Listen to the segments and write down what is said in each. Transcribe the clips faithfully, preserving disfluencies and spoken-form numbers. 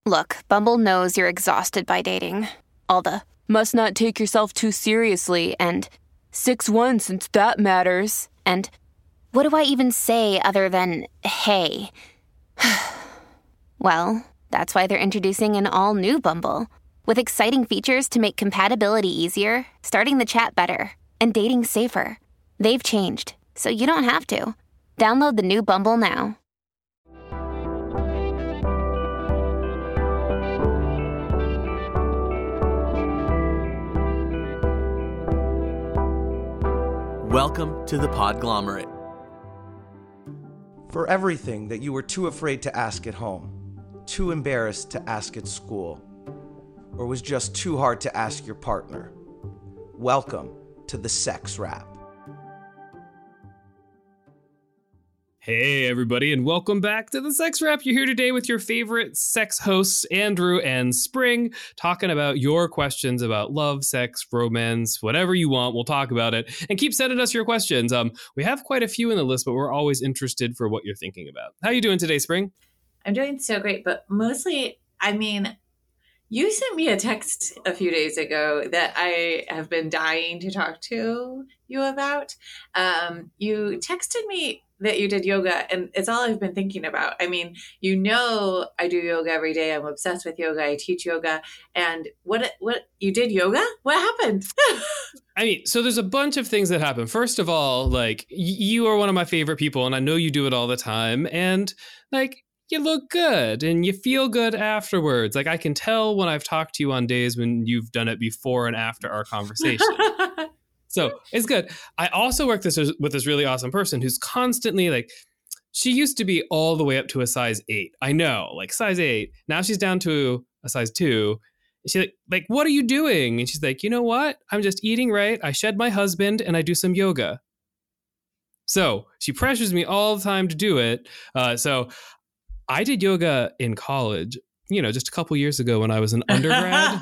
Look, Bumble knows you're exhausted by dating. All the must not take yourself too seriously and six one since that matters. And what do I even say other than hey? Well, that's why they're introducing an all-new Bumble with exciting features to make compatibility easier, starting the chat better, and dating safer. They've changed, so you don't have to. Download the new Bumble now. Welcome to the Podglomerate. For everything that you were too afraid to ask at home, too embarrassed to ask at school, or was just too hard to ask your partner, welcome to the Sex Wrap. Hey everybody, and welcome back to the Sex Wrap. You're here today with your favorite sex hosts, Andrew and Spring, talking about your questions about love, sex, romance, whatever you want. We'll talk about it, and keep sending us your questions. Um, we have quite a few in the list, but we're always interested for what you're thinking about. How you doing today, Spring? I'm doing so great, but mostly, I mean, you sent me a text a few days ago that I have been dying to talk to you about. Um, you texted me that you did yoga, and it's all I've been thinking about. I mean, you know, I do yoga every day. I'm obsessed with yoga. I teach yoga. And what, what, you did yoga? What happened? I mean, so there's a bunch of things that happen. First of all, like, y- you are one of my favorite people, and I know you do it all the time. And like, you look good and you feel good afterwards. Like, I can tell when I've talked to you on days when you've done it before and after our conversation. So it's good. I also work this with this really awesome person who's constantly like, she used to be all the way up to a size eight. I know, like size eight. Now she's down to a size two. She's like, like, what are you doing? And she's like, you know what? I'm just eating right. I shed my husband and I do some yoga. So she pressures me all the time to do it. Uh, so I did yoga in college, you know, just a couple years ago when I was an undergrad.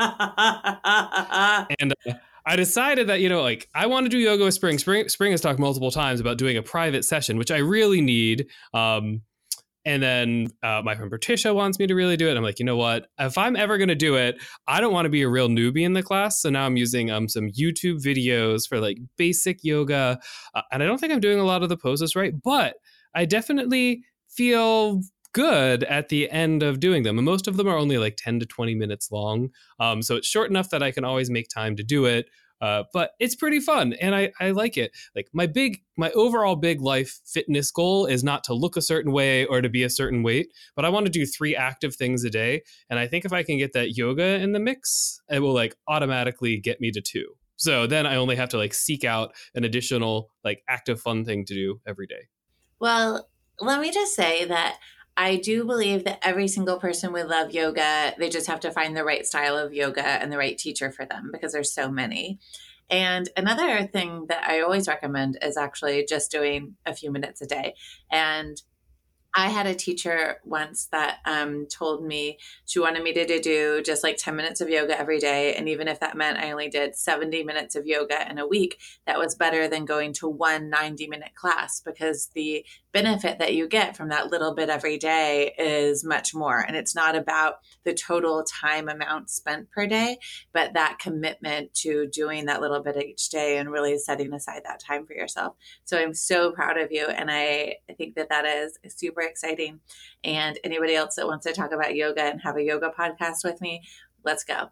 and uh, I decided that, you know, like, I want to do yoga with Spring. Spring Spring has talked multiple times about doing a private session, which I really need. Um, and then uh, my friend Patricia wants me to really do it. I'm like, you know what? If I'm ever going to do it, I don't want to be a real newbie in the class. So now I'm using um some YouTube videos for like basic yoga. Uh, and I don't think I'm doing a lot of the poses right, but I definitely feel good at the end of doing them. And most of them are only like ten to twenty minutes long. Um, so it's short enough that I can always make time to do it. Uh, but it's pretty fun and I, I like it. Like my big, my overall big life fitness goal is not to look a certain way or to be a certain weight, but I want to do three active things a day. And I think if I can get that yoga in the mix, it will like automatically get me to two. So then I only have to like seek out an additional like active fun thing to do every day. Well, let me just say that I do believe that every single person would love yoga. They just have to find the right style of yoga and the right teacher for them because there's so many. And another thing that I always recommend is actually just doing a few minutes a day. And I had a teacher once that um, told me she wanted me to, to do just like ten minutes of yoga every day. And even if that meant I only did seventy minutes of yoga in a week, that was better than going to one ninety minute class because the benefit that you get from that little bit every day is much more. And it's not about the total time amount spent per day, but that commitment to doing that little bit each day and really setting aside that time for yourself. So I'm so proud of you. And I, I think that that is super exciting. And anybody else that wants to talk about yoga and have a yoga podcast with me, let's go.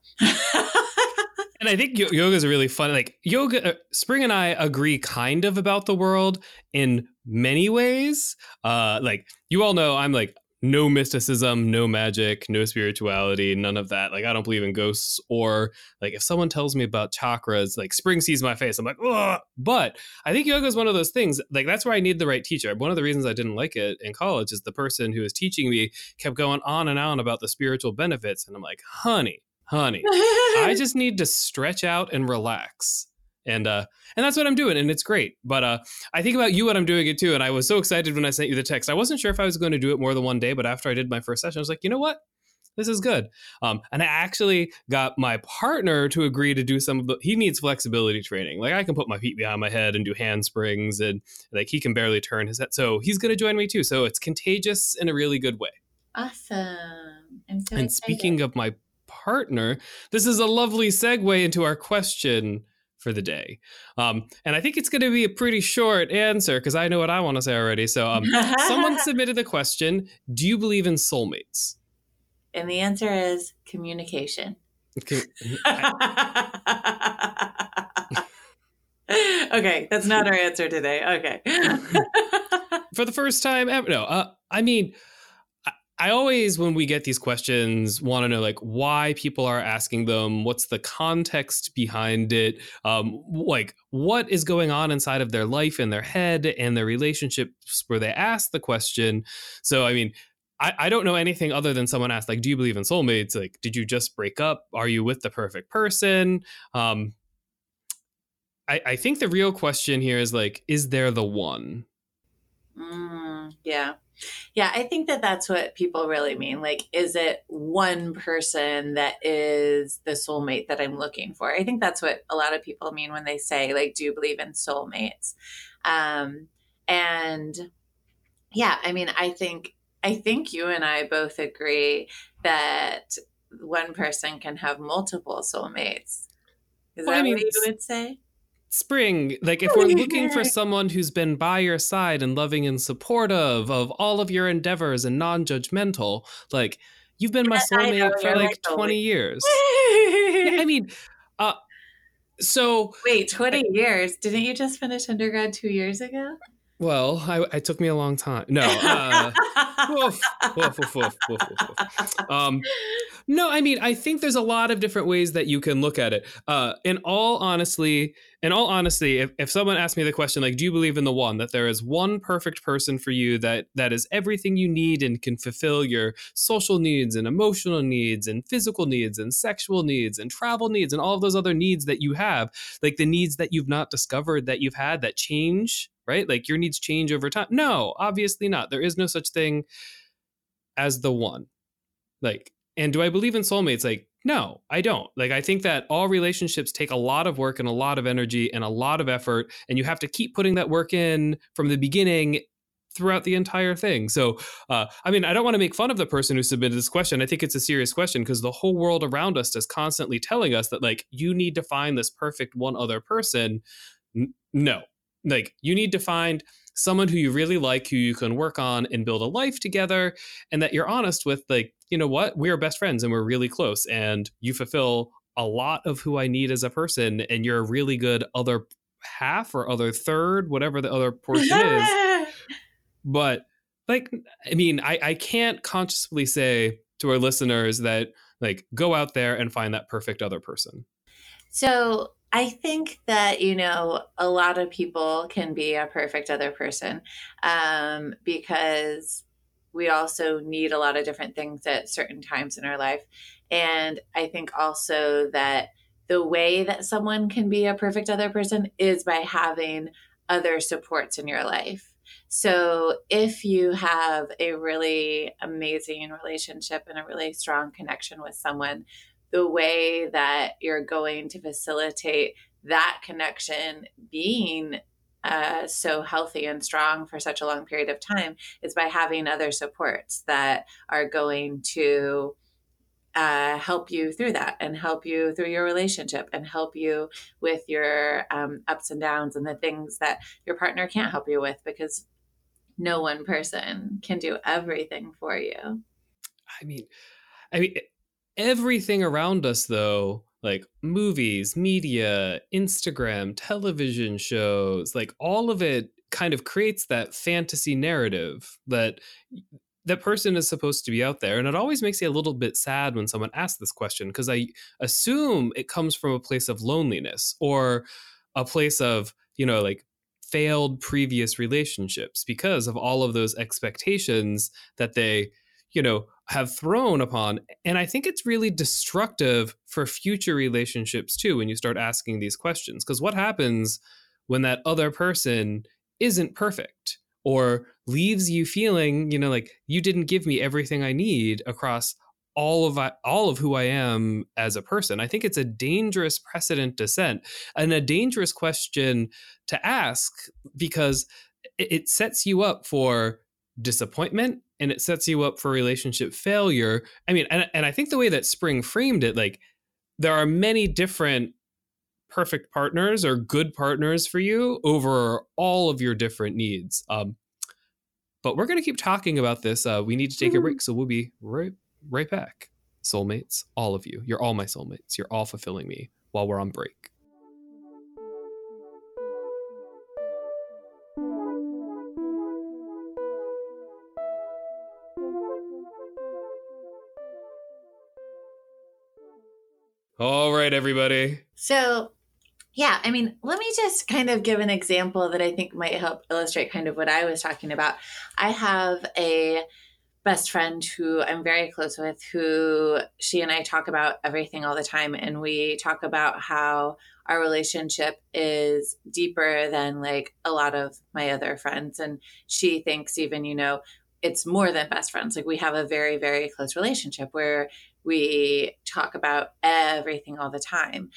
And I think yoga is really fun. Like yoga, uh, Spring and I agree kind of about the world in many ways. Uh, like you all know, I'm like no mysticism, no magic, no spirituality, none of that. Like I don't believe in ghosts or like if someone tells me about chakras, like Spring sees my face, I'm like, ugh. But I think yoga is one of those things. Like that's where I need the right teacher. One of the reasons I didn't like it in college is the person who was teaching me kept going on and on about the spiritual benefits, and I'm like, honey. Honey, I just need to stretch out and relax. And uh, and that's what I'm doing. And it's great. But uh, I think about you when I'm doing it, too. And I was so excited when I sent you the text. I wasn't sure if I was going to do it more than one day. But after I did my first session, I was like, you know what? This is good. Um, and I actually got my partner to agree to do some of the, he needs flexibility training. Like I can put my feet behind my head and do handsprings and like he can barely turn his head. So he's going to join me, too. So it's contagious in a really good way. Awesome. I'm so and excited. speaking of my partner, this is a lovely segue into our question for the day. Um, and I think it's going to be a pretty short answer because I know what I want to say already. So um, someone submitted the question, do you believe in soulmates? And the answer is communication. Okay, okay, that's not our answer today. Okay. For the first time ever, no, uh, I mean, I, I always, when we get these questions, want to know like why people are asking them, what's the context behind it, um, like what is going on inside of their life and their head and their relationships where they ask the question. So, I mean, I, I don't know anything other than someone asked, like, do you believe in soulmates? Like, did you just break up? Are you with the perfect person? Um, I, I think the real question here is like, is there the one? Mm, yeah. Yeah, I think that that's what people really mean. Like, is it one person that is the soulmate that I'm looking for? I think that's what a lot of people mean when they say, like, do you believe in soulmates? Um, and yeah, I mean, I think, I think you and I both agree that one person can have multiple soulmates. Is Well, that I mean, what you would say? Spring, like if we're looking for someone who's been by your side and loving and supportive of all of your endeavors and non-judgmental, like you've been my Yes, I know, soulmate for you're like my twenty soulmate. years. Yeah, I mean, uh, so Wait, twenty years? Didn't you just finish undergrad two years ago? well, I, it took me a long time. No, uh, woof, woof, woof, woof, woof, woof, woof. Um, no, I mean, I think there's a lot of different ways that you can look at it. Uh, in all honestly, in all honesty, if, if someone asked me the question, like, do you believe in the one, that there is one perfect person for you that that is everything you need and can fulfill your social needs and emotional needs and physical needs and sexual needs and travel needs and all of those other needs that you have, like the needs that you've not discovered that you've had that change, right? Like your needs change over time. No, obviously not. There is no such thing as the one. Like, and do I believe in soulmates? Like, no, I don't. Like, I think that all relationships take a lot of work and a lot of energy and a lot of effort, and you have to keep putting that work in from the beginning throughout the entire thing. So, uh, I mean, I don't want to make fun of the person who submitted this question. I think it's a serious question because the whole world around us is constantly telling us that, like, you need to find this perfect one other person. N- no, like, you need to find someone who you really like, who you can work on and build a life together, and that you're honest with, like, you know what, we are best friends and we're really close and you fulfill a lot of who I need as a person and you're a really good other half or other third, whatever the other portion is. But like, I mean, I, I can't consciously say to our listeners that, like, go out there and find that perfect other person. So I think that, you know, a lot of people can be a perfect other person um, because we also need a lot of different things at certain times in our life. And I think also that the way that someone can be a perfect other person is by having other supports in your life. So if you have a really amazing relationship and a really strong connection with someone, the way that you're going to facilitate that connection being uh, so healthy and strong for such a long period of time is by having other supports that are going to uh, help you through that and help you through your relationship and help you with your um, ups and downs and the things that your partner can't help you with, because no one person can do everything for you. I mean, I mean, everything around us, though, like movies, media, Instagram, television shows, like all of it kind of creates that fantasy narrative that that person is supposed to be out there. And it always makes you a little bit sad when someone asks this question, because I assume it comes from a place of loneliness or a place of, you know, like failed previous relationships because of all of those expectations that they, you know, have thrown upon. And I think it's really destructive for future relationships too, when you start asking these questions, because what happens when that other person isn't perfect or leaves you feeling, you know, like you didn't give me everything I need across all of I, all of who I am as a person? I think it's a dangerous precedent to set and a dangerous question to ask, because it, it sets you up for disappointment and it sets you up for relationship failure. I mean, and, and I think the way that Spring framed it, like there are many different perfect partners or good partners for you over all of your different needs. Um, but we're going to keep talking about this. Uh, we need to take a break, so we'll be right, right back. Soulmates, all of you. You're all my soulmates. You're all fulfilling me while we're on break. All right, everybody. So, yeah, I mean, let me just kind of give an example that I think might help illustrate kind of what I was talking about. I have a best friend who I'm very close with, who she and I talk about everything all the time. And we talk about how our relationship is deeper than like a lot of my other friends. And she thinks even, you know, it's more than best friends. Like we have a very, very close relationship where we talk about everything all the time.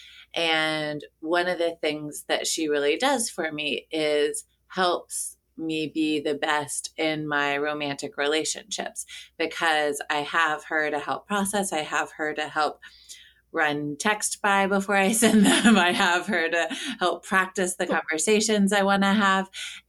And one of the things that she really does for me is helps me be the best in my romantic relationships, because I have her to help process. I have her to help run text by before I send them. I have her to help practice the conversations I want to have.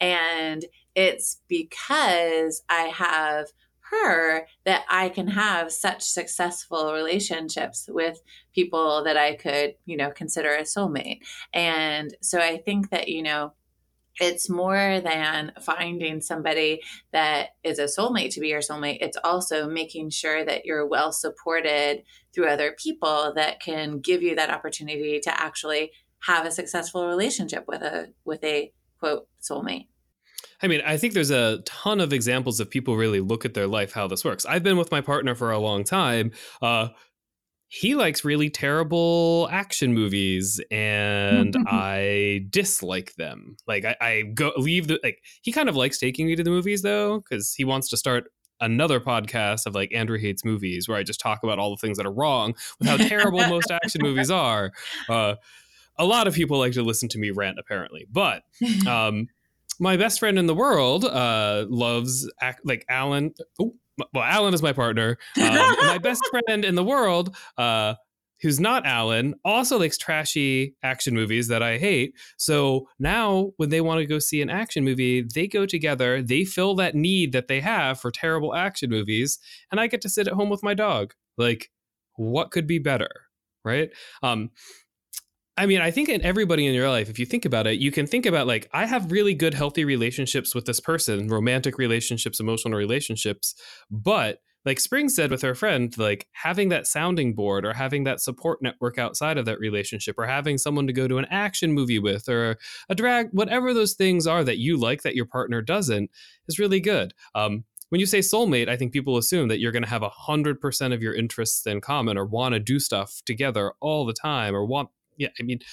And it's because I have her that I can have such successful relationships with people that I could, you know, consider a soulmate. And so I think that, you know, it's more than finding somebody that is a soulmate to be your soulmate. It's also making sure that you're well supported through other people that can give you that opportunity to actually have a successful relationship with a, with a quote soulmate. I mean, I think there's a ton of examples of people really look at their life, how this works. I've been with my partner for a long time. Uh, he likes really terrible action movies and I dislike them. Like I, I go leave the, like, he kind of likes taking me to the movies though, because he wants to start another podcast of like Andrew Hates Movies, where I just talk about all the things that are wrong with how terrible most action movies are. Uh, a lot of people like to listen to me rant apparently, but, um, my best friend in the world uh, loves ac- like Alan. Oh, well, Alan is my partner. Um, and my best friend in the world, uh, who's not Alan, also likes trashy action movies that I hate. So now when they want to go see an action movie, they go together. They fill that need that they have for terrible action movies. And I get to sit at home with my dog. Like, what could be better? Right? Um, I mean, I think in everybody in your life, if you think about it, you can think about like, I have really good, healthy relationships with this person, romantic relationships, emotional relationships. But like Spring said with her friend, like having that sounding board or having that support network outside of that relationship, or having someone to go to an action movie with, or a drag, whatever those things are that you like that your partner doesn't, is really good. Um, when you say soulmate, I think people assume that you're going to have one hundred percent of your interests in common, or want to do stuff together all the time, or want Yeah, I mean,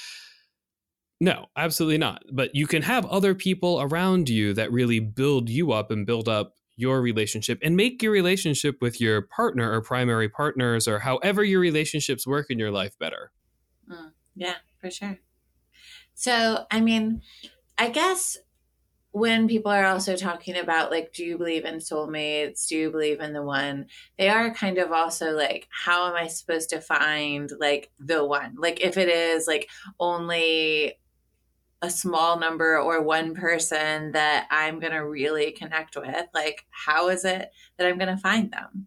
no, absolutely not. But you can have other people around you that really build you up and build up your relationship and make your relationship with your partner or primary partners or however your relationships work in your life better. Mm, yeah, for sure. So, I mean, I guess when people are also talking about like, do you believe in soulmates? Do you believe in the one? They are kind of also like, how am I supposed to find like the one? Like if it is like only a small number or one person that I'm going to really connect with, like how is it that I'm going to find them?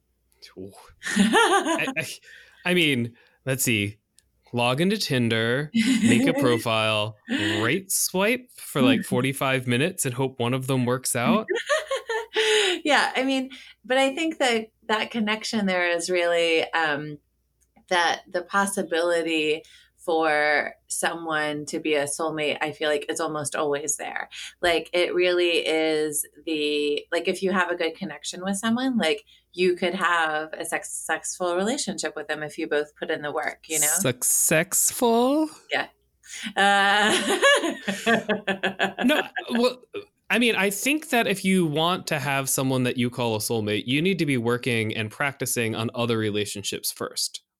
I, I, I mean, let's see. Log into Tinder, make a profile, rate swipe for like forty-five minutes and hope one of them works out. Yeah, I mean, but I think that that connection there is really um, that the possibility for someone to be a soulmate, I feel like it's almost always there. Like it really is the, like if you have a good connection with someone, like you could have a sex- successful relationship with them if you both put in the work, you know? Successful? Yeah. Uh... No, well, I mean, I think that if you want to have someone that you call a soulmate, you need to be working and practicing on other relationships first.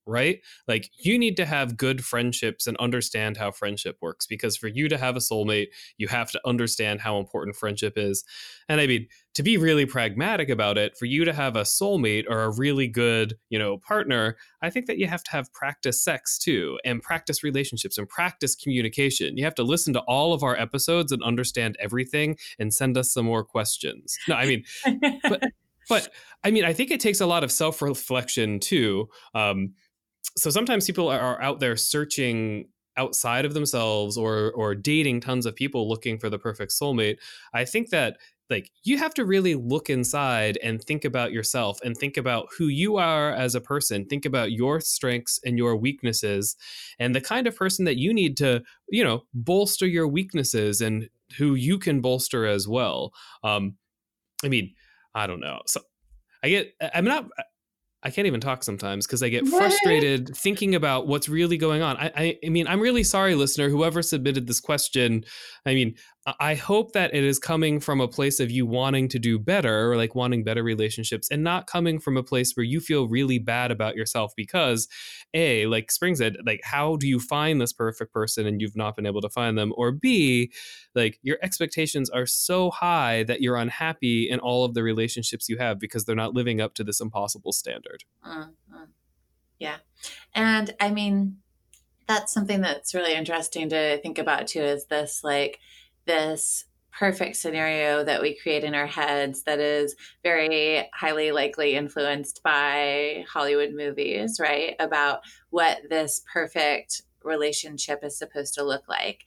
right? Like you need to have good friendships and understand how friendship works, because for you to have a soulmate, you have to understand how important friendship is. And I mean, to be really pragmatic about it, for you to have a soulmate or a really good, you know, partner, I think that you have to have practice sex too, and practice relationships and practice communication. You have to listen to all of our episodes and understand everything and send us some more questions. No, I mean, but, but I mean, I think it takes a lot of self-reflection too. Um, so sometimes people are out there searching outside of themselves or or dating tons of people looking for the perfect soulmate. I think that like you have to really look inside and think about yourself and think about who you are as a person. Think about your strengths and your weaknesses and the kind of person that you need to, you know, bolster your weaknesses and who you can bolster as well. Um, I mean, I don't know. So I get, I'm not, I can't even talk sometimes because I get frustrated thinking about what's really going on. I, I, I mean, I'm really sorry, listener, whoever submitted this question. I mean, I hope that it is coming from a place of you wanting to do better, or like wanting better relationships, and not coming from a place where you feel really bad about yourself because, A, like Spring said, like, how do you find this perfect person and you've not been able to find them? Or B, like your expectations are so high that you're unhappy in all of the relationships you have because they're not living up to this impossible standard. Mm-hmm. Yeah. And I mean, that's something that's really interesting to think about too, is this like this perfect scenario that we create in our heads that is very highly likely influenced by Hollywood movies, right? About what this perfect relationship is supposed to look like.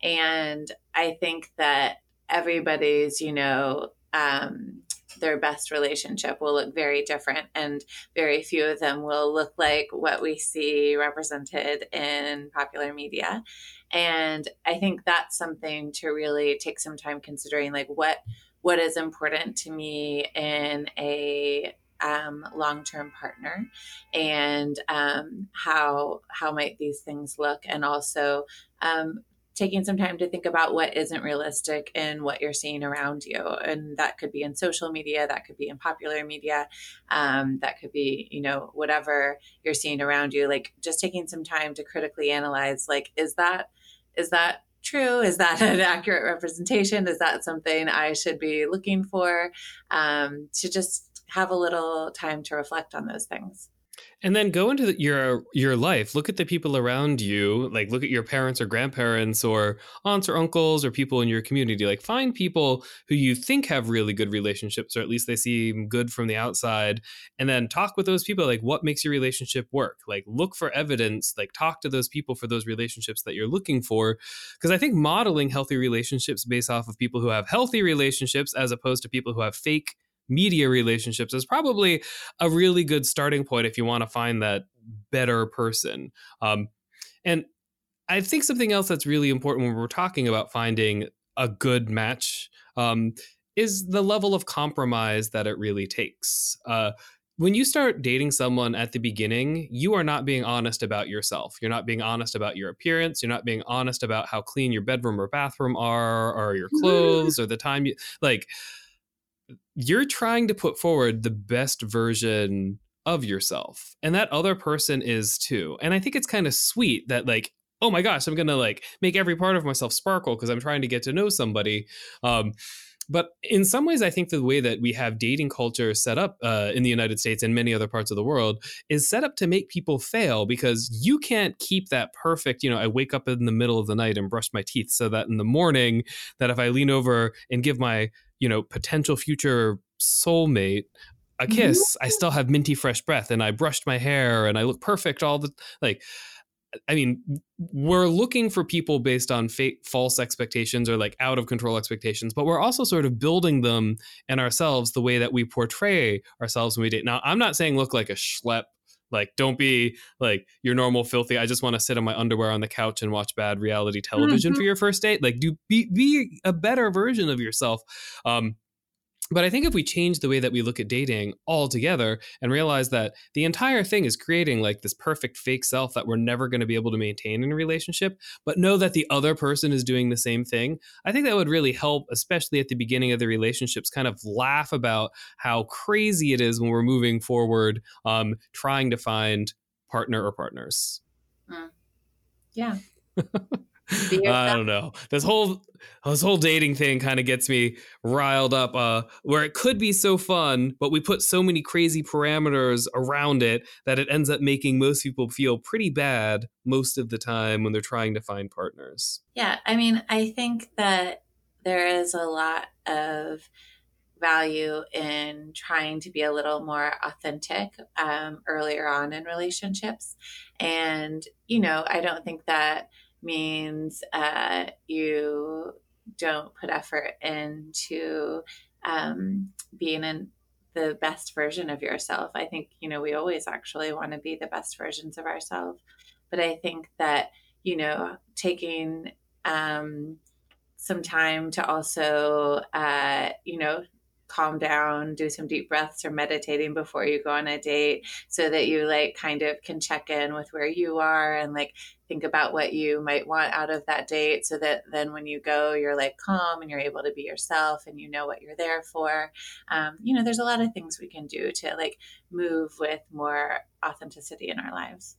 And I think that everybody's, you know, um, their best relationship will look very different, and very few of them will look like what we see represented in popular media. And I think that's something to really take some time considering, like what what is important to me in a um, long-term partner, and um, how how might these things look, and also um, taking some time to think about what isn't realistic in what you're seeing around you. And that could be in social media, that could be in popular media, um, that could be, you know, whatever you're seeing around you, like just taking some time to critically analyze, like, is that, is that true? Is that an accurate representation? Is that something I should be looking for? Um, to just have a little time to reflect on those things. And then go into the, your your life. Look at the people around you. Like look at your parents or grandparents or aunts or uncles or people in your community. Like find people who you think have really good relationships, or at least they seem good from the outside. And then talk with those people. Like what makes your relationship work? Like look for evidence. Like talk to those people for those relationships that you're looking for. Because I think modeling healthy relationships based off of people who have healthy relationships as opposed to people who have fake media relationships is probably a really good starting point if you want to find that better person. Um, and I think something else that's really important when we're talking about finding a good match um, is the level of compromise that it really takes. Uh, when you start dating someone at the beginning, you are not being honest about yourself. You're not being honest about your appearance. You're not being honest about how clean your bedroom or bathroom are, or your clothes, or the time you like. You're trying to put forward the best version of yourself, and that other person is too. And I think it's kind of sweet that like, oh my gosh, I'm going to like make every part of myself sparkle because I'm trying to get to know somebody. Um, but in some ways, I think the way that we have dating culture set up uh, in the United States and many other parts of the world is set up to make people fail, because you can't keep that perfect, you know, I wake up in the middle of the night and brush my teeth so that in the morning that if I lean over and give my, you know, potential future soulmate a kiss, I still have minty fresh breath and I brushed my hair and I look perfect all the, like, I mean, we're looking for people based on fake, false expectations or like out of control expectations, but we're also sort of building them in ourselves the way that we portray ourselves when we date. Now, I'm not saying look like a schlep. Like, don't be like your normal filthy, I just want to sit in my underwear on the couch and watch bad reality television mm-hmm. for your first date. Like, do be, be a better version of yourself. Um, But I think if we change the way that we look at dating altogether and realize that the entire thing is creating like this perfect fake self that we're never going to be able to maintain in a relationship, but know that the other person is doing the same thing, I think that would really help, especially at the beginning of the relationships, kind of laugh about how crazy it is when we're moving forward, um, trying to find partner or partners. Mm. Yeah. I don't know. This whole this whole dating thing kind of gets me riled up, uh, where it could be so fun, but we put so many crazy parameters around it that it ends up making most people feel pretty bad most of the time when they're trying to find partners. Yeah. I mean, I think that there is a lot of value in trying to be a little more authentic um, earlier on in relationships. And, you know, I don't think that means uh, you don't put effort into um, being in the best version of yourself. I think, you know, we always actually want to be the best versions of ourselves. But I think that, you know, taking um, some time to also, uh, you know, calm down, do some deep breaths or meditating before you go on a date so that you like kind of can check in with where you are and like think about what you might want out of that date so that then when you go, you're like calm and you're able to be yourself and you know what you're there for. Um, you know, there's a lot of things we can do to like move with more authenticity in our lives.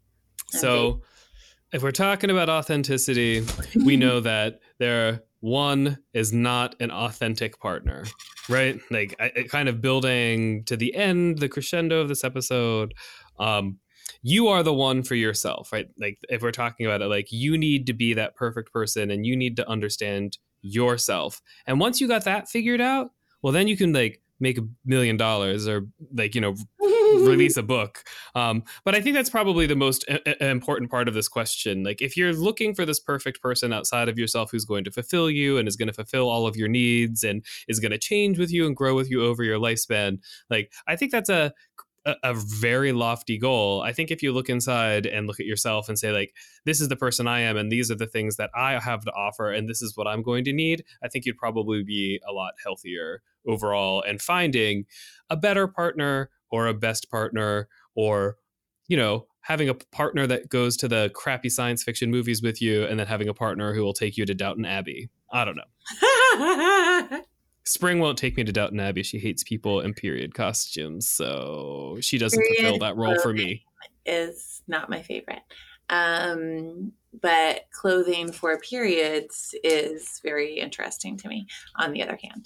So if we're talking about authenticity, we know that there one is not an authentic partner, right? Like I, I kind of building to the end, the crescendo of this episode. Um, you are the one for yourself, right? Like if we're talking about it, like you need to be that perfect person and you need to understand yourself. And once you got that figured out, well, then you can like make a million dollars or like, you know, release a book. Um, but I think that's probably the most a- important part of this question. Like if you're looking for this perfect person outside of yourself who's going to fulfill you and is going to fulfill all of your needs and is going to change with you and grow with you over your lifespan, like I think that's a A, a very lofty goal. I think if you look inside and look at yourself and say like, this is the person I am and these are the things that I have to offer and this is what I'm going to need, I think you'd probably be a lot healthier overall and finding a better partner or a best partner or, you know, having a partner that goes to the crappy science fiction movies with you and then having a partner who will take you to Downton Abbey. I don't know. Spring won't take me to Downton Abbey. She hates people in period costumes, so she doesn't period fulfill that role for me. Is not my favorite. Um, but clothing for periods is very interesting to me, on the other hand.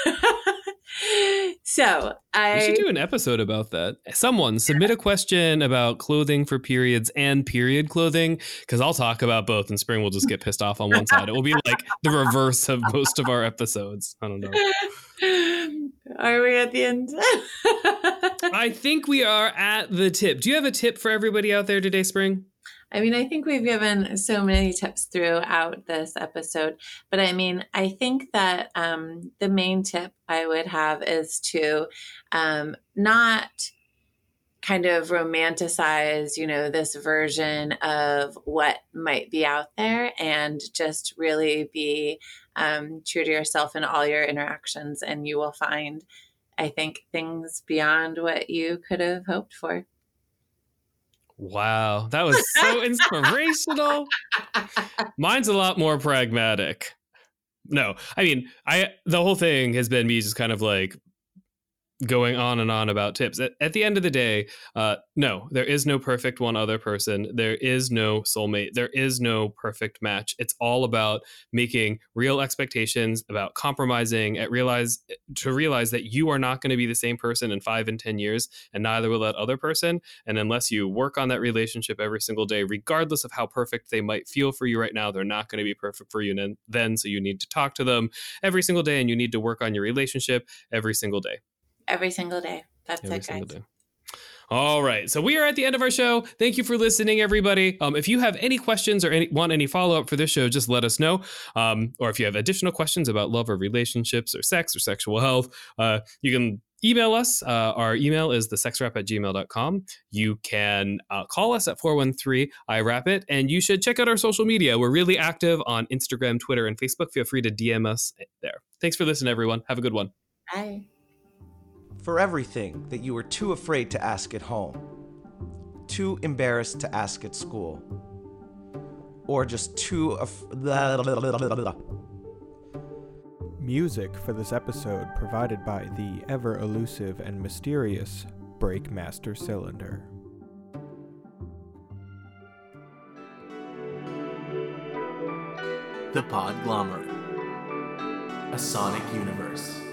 So I... We should do an episode about that. Someone submit a question about clothing for periods and period clothing, because I'll talk about both and Spring will just get pissed off on one side. It will be like the reverse of most of our episodes. I don't know. Are we at the end? I think we are at the tip. Do you have a tip for everybody out there today, Spring? I mean, I think we've given so many tips throughout this episode, but I mean, I think that um, the main tip I would have is to um, not kind of romanticize, you know, this version of what might be out there and just really be um, true to yourself in all your interactions. And you will find, I think, things beyond what you could have hoped for. Wow, that was so inspirational. Mine's a lot more pragmatic. No, I mean, I the whole thing has been me just kind of like going on and on about tips. At, at the end of the day, uh, no, there is no perfect one other person. There is no soulmate. There is no perfect match. It's all about making real expectations, about compromising, at realize to realize that you are not going to be the same person in five and ten years, and neither will that other person. And unless you work on that relationship every single day, regardless of how perfect they might feel for you right now, they're not going to be perfect for you then. So you need to talk to them every single day, and you need to work on your relationship every single day. Every single day. That's Every it, single guys. day. All right. So we are at the end of our show. Thank you for listening, everybody. Um, if you have any questions or any, want any follow-up for this show, just let us know. Um, or if you have additional questions about love or relationships or sex or sexual health, uh, you can email us. Uh, our email is the sex wrap at gmail dot com. You can uh, call us at four one three I wrap it. And you should check out our social media. We're really active on Instagram, Twitter, and Facebook. Feel free to D M us there. Thanks for listening, everyone. Have a good one. Bye. For everything that you were too afraid to ask at home, too embarrassed to ask at school, or just too af- Music for this episode provided by the ever elusive and mysterious Breakmaster Cylinder. The Podglomerate, a sonic universe.